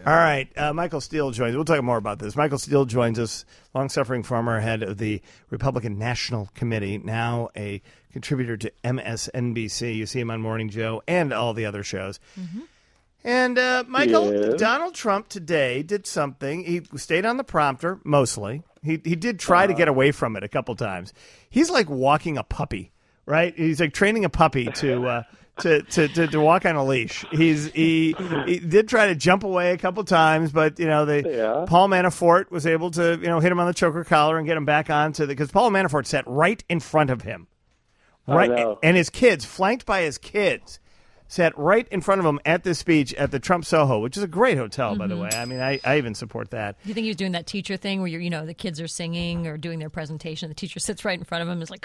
All right. Michael Steele joins. We'll talk more about this. Michael Steele joins us, long-suffering former head of the Republican National Committee, now a contributor to MSNBC. You see him on Morning Joe and all the other shows. Mm-hmm. And, Michael, Donald Trump today did something. He stayed on the prompter, mostly. He did try to get away from it a couple times. He's like walking a puppy, right? He's like training a puppy to walk on a leash. He did try to jump away a couple times, but Paul Manafort was able to hit him on the choker collar and get him back onto because Paul Manafort sat right in front of him, right, and his kids, flanked by his kids, sat right in front of him at this speech at the Trump Soho, which is a great hotel, by the way. I mean, I even support that. Do you think he was doing that teacher thing where the kids are singing or doing their presentation, the teacher sits right in front of him and is like,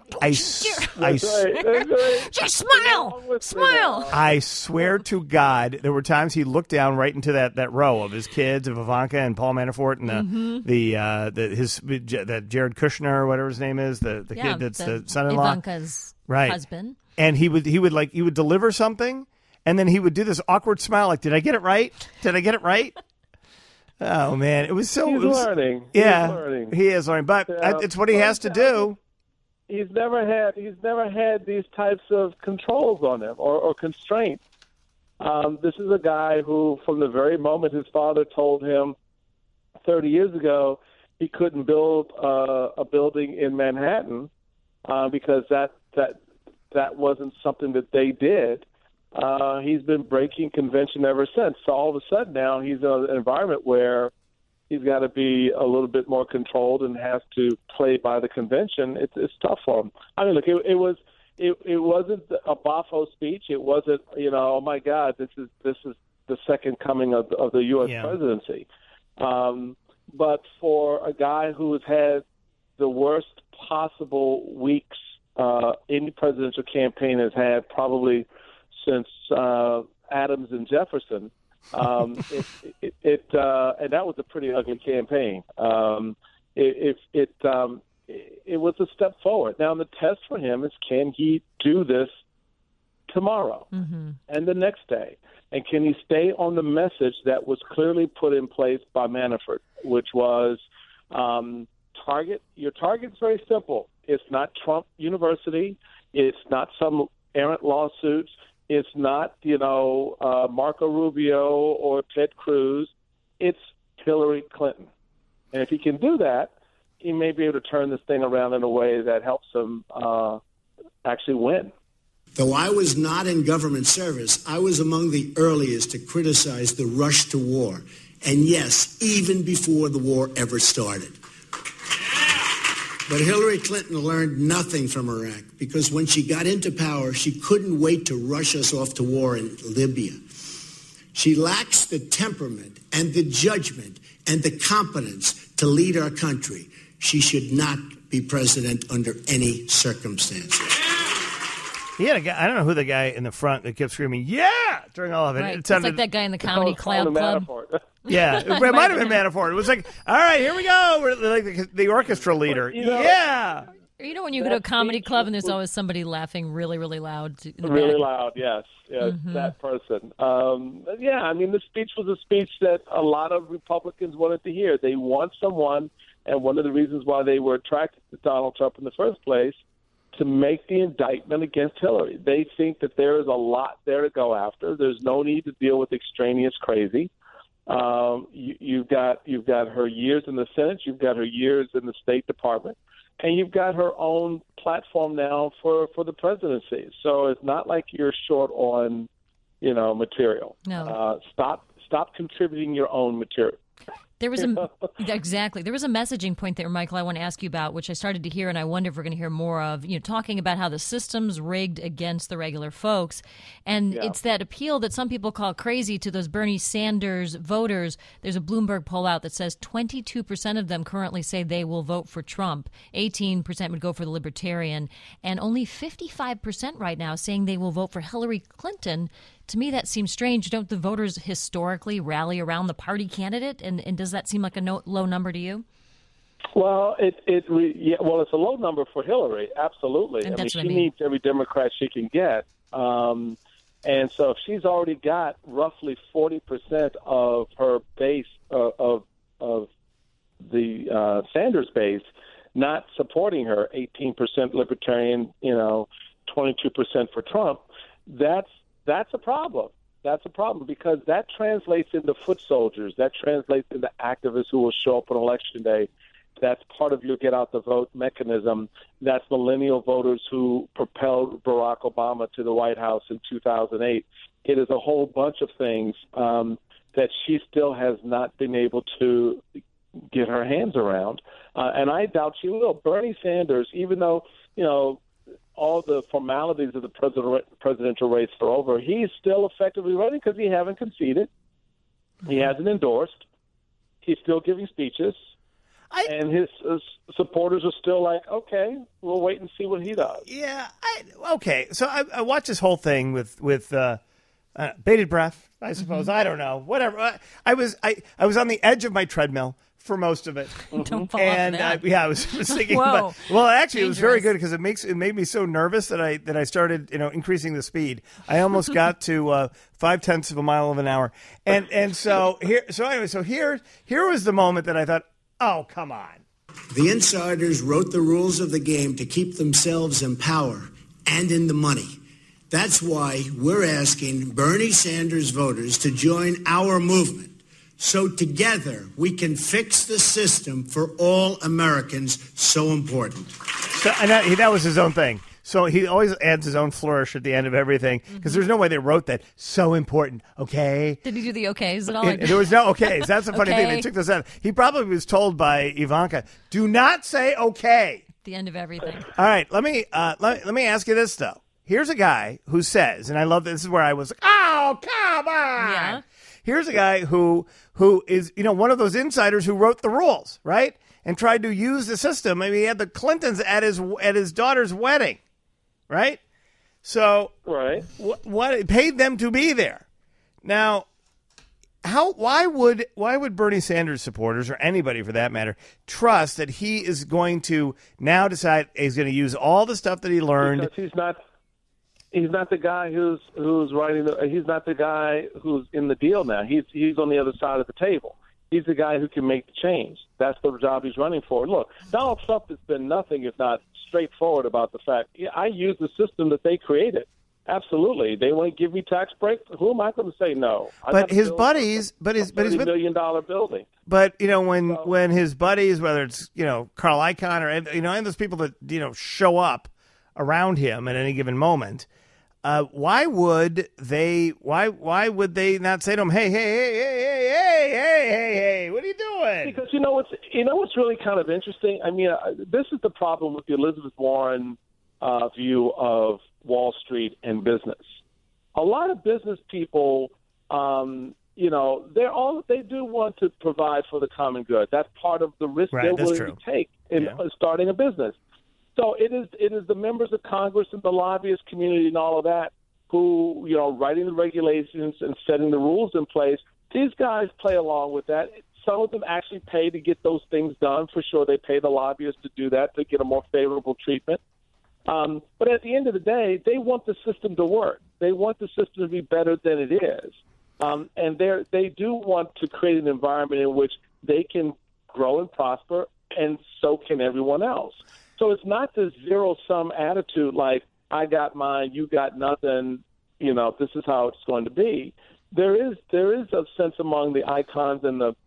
smile. I swear to God, there were times he looked down right into that row of his kids, of Ivanka and Paul Manafort and that Jared Kushner or whatever his name is, the kid that's the son-in-law, Ivanka's husband. And he would deliver something, and then he would do this awkward smile, like, "Did I get it right? Did I get it right?" Oh man, it was so. He's learning. Yeah, he's learning. He is learning, but it's what he has to do. He's never had these types of controls on him or constraints. This is a guy who, from the very moment his father told him 30 years ago he couldn't build a building in Manhattan because that wasn't something that they did. He's been breaking convention ever since. So all of a sudden now he's in an environment where he's got to be a little bit more controlled and has to play by the convention. It's tough for him. I mean, look, it wasn't a Bafo speech. It wasn't, oh my God, this is the second coming of the U.S. presidency. But for a guy who has had the worst possible weeks any presidential campaign has had probably since Adams and Jefferson. And that was a pretty ugly campaign. It was a step forward. Now the test for him is, can he do this tomorrow and the next day? And can he stay on the message that was clearly put in place by Manafort, which was your target's very simple. It's not Trump University. It's not some errant lawsuits. It's not, Marco Rubio or Ted Cruz. It's Hillary Clinton. And if he can do that, he may be able to turn this thing around in a way that helps him actually win. Though I was not in government service, I was among the earliest to criticize the rush to war. And yes, even before the war ever started. But Hillary Clinton learned nothing from Iraq because when she got into power, she couldn't wait to rush us off to war in Libya. She lacks the temperament and the judgment and the competence to lead our country. She should not be president under any circumstances. He had a guy, I don't know who the guy in the front that kept screaming, "Yeah!" during all of it. Right. It's like that guy in the comedy club. Yeah, it might have been Manafort. It was like, all right, here we go. We're like the orchestra leader. Yeah. When you go to a comedy club and there's always somebody laughing really, really loud. Really loud, yes. That person. The speech was a speech that a lot of Republicans wanted to hear. They want someone, and one of the reasons why they were attracted to Donald Trump in the first place, to make the indictment against Hillary. They think that there is a lot there to go after. There's no need to deal with extraneous crazy. You've got her years in the Senate, you've got her years in the State Department, and you've got her own platform now for the presidency. So it's not like you're short on, material. No. Stop contributing your own material. There was exactly. There was a messaging point there, Michael, I want to ask you about, which I started to hear, and I wonder if we're going to hear more of, talking about how the system's rigged against the regular folks. And it's that appeal that some people call crazy to those Bernie Sanders voters. There's a Bloomberg poll out that says 22% of them currently say they will vote for Trump. 18% would go for the Libertarian. And only 55% right now saying they will vote for Hillary Clinton. To me, that seems strange. Don't the voters historically rally around the party candidate? And does that seem like a low number to you? Well, it's a low number for Hillary, absolutely. And she needs every Democrat she can get. And so if she's already got roughly 40% of her base of the Sanders base not supporting her, 18% Libertarian, 22% for Trump, that's a problem. That's a problem because that translates into foot soldiers. That translates into activists who will show up on Election Day. That's part of your get-out-the-vote mechanism. That's millennial voters who propelled Barack Obama to the White House in 2008. It is a whole bunch of things that she still has not been able to get her hands around. And I doubt she will. Bernie Sanders, even though, all the formalities of the presidential race are over, he's still effectively running because he hasn't conceded. He hasn't endorsed. He's still giving speeches. And his supporters are still like, okay, we'll wait and see what he does. Yeah, okay. So I watched this whole thing with bated breath, I suppose. I don't know. Whatever. I was on the edge of my treadmill for most of it. Don't fall off that. I was thinking. Whoa. Well, actually, Dangerous. It was very good because it made me so nervous that I started increasing the speed. I almost got to 0.5 of a mile an hour, and so here was the moment that I thought, oh, come on. The insiders wrote the rules of the game to keep themselves in power and in the money. That's why we're asking Bernie Sanders voters to join our movement so together we can fix the system for all Americans so important. So, and that was his own thing. So he always adds his own flourish at the end of everything because there's no way they wrote that. So important, okay? Did he do the okays at all? There was no okays. That's the funny thing. Okay. They took this out. He probably was told by Ivanka, do not say okay. The end of everything. All right, let me ask you this, though. Here's a guy who says, and I love this is where I was like, oh, come on. Yeah. Here's a guy who is, one of those insiders who wrote the rules, right? And tried to use the system. I mean, he had the Clintons at his daughter's wedding. Right? So right. What paid them to be there? Now, why would Bernie Sanders supporters or anybody for that matter trust that he is going to now decide he's going to use all the stuff that he learned? Because he's not the guy who's writing he's not the guy who's in the deal now. He's on the other side of the table. He's the guy who can make the change. That's the job he's running for. Look, Donald Trump has been nothing if not straightforward about the fact, I use the system that they created. Absolutely. They want to give me tax breaks. Who am I going to say no? But his buddies, $30 million building. But, when his buddies, whether it's, Carl Icahn or, and those people that, show up around him at any given moment, why would they not say to him, hey, what are you doing? Because what's really kind of interesting. I mean, this is the problem with the Elizabeth Warren view of Wall Street and business. A lot of business people, they do want to provide for the common good. That's part of the risk they're willing to take in starting a business. So it is the members of Congress and the lobbyist community and all of that who, writing the regulations and setting the rules in place. These guys play along with that. Some of them actually pay to get those things done. For sure, they pay the lobbyists to do that, to get a more favorable treatment. But at the end of the day, they want the system to work. They want the system to be better than it is. And they do want to create an environment in which they can grow and prosper, and so can everyone else. So it's not this zero-sum attitude like, I got mine, you got nothing, this is how it's going to be. There is a sense among the icons and the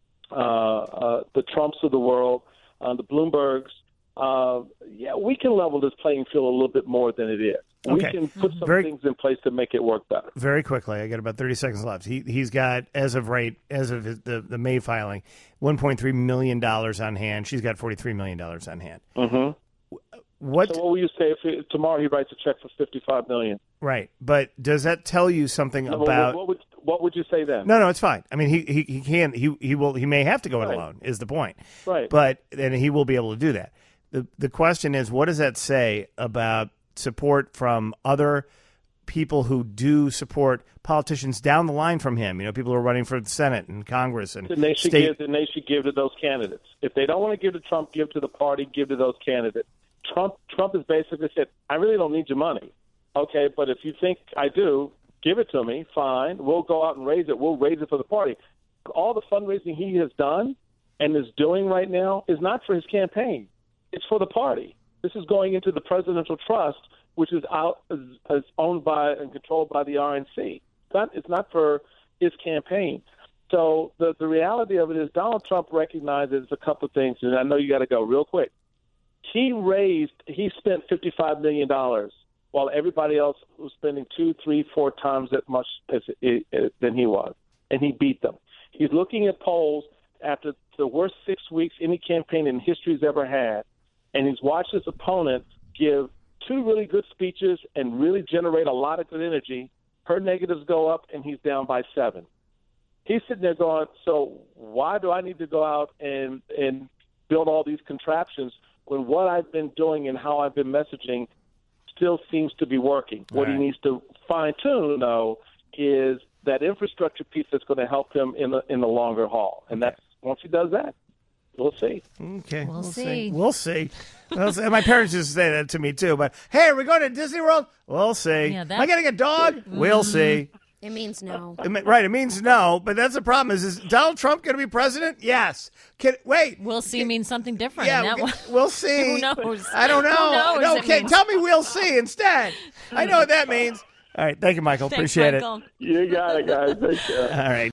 Trumps of the world, the Bloombergs, we can level this playing field a little bit more than it is. Okay. We can put some things in place to make it work better. Very quickly, I got about 30 seconds left. He's got, as of the May filing, $1.3 million on hand. She's got $43 million on hand. Mm-hmm. So what will you say if tomorrow he writes a check for $55 million? Right, but does that tell you something about what would you say then? No, it's fine. I mean, he may have to go it alone. Is the point? Right. But then he will be able to do that. The question is, what does that say about support from other people who do support politicians down the line from him? People who are running for the Senate and Congress and then they should give to those candidates. If they don't want to give to Trump, give to the party, give to those candidates. Trump has basically said, I really don't need your money. Okay, but if you think I do, give it to me, fine. We'll go out and raise it. We'll raise it for the party. All the fundraising he has done and is doing right now is not for his campaign. It's for the party. This is going into the presidential trust, which is owned by and controlled by the RNC. It's not for his campaign. So the reality of it is Donald Trump recognizes a couple of things, and I know you got to go real quick. He spent $55 million while everybody else was spending 2, 3, 4 times as much than he was, and he beat them. He's looking at polls after the worst 6 weeks any campaign in history has ever had, and he's watched his opponents give 2 really good speeches and really generate a lot of good energy. Her negatives go up, and he's down by 7. He's sitting there going, so why do I need to go out and build all these contraptions when what I've been doing and how I've been messaging still seems to be working? All what right. he needs to fine-tune, though, is that infrastructure piece that's going to help him in the longer haul. And that's once he does that, we'll see. Okay, We'll see. We'll see. My parents used to say that to me too. But hey, are we going to Disney World? We'll see. Yeah, Am I getting a dog? We'll see. It means no. Right, it means no. But that's the problem. Is Donald Trump going to be president? Yes. Wait. We'll see means something different. Yeah, in that one. we'll see. Who knows? I don't know. Who knows No, it okay, means? tell me we'll see instead. I know what that means. All right, thank you, Michael. Thanks, Appreciate Michael. You got it, guys. Take care. it. All right.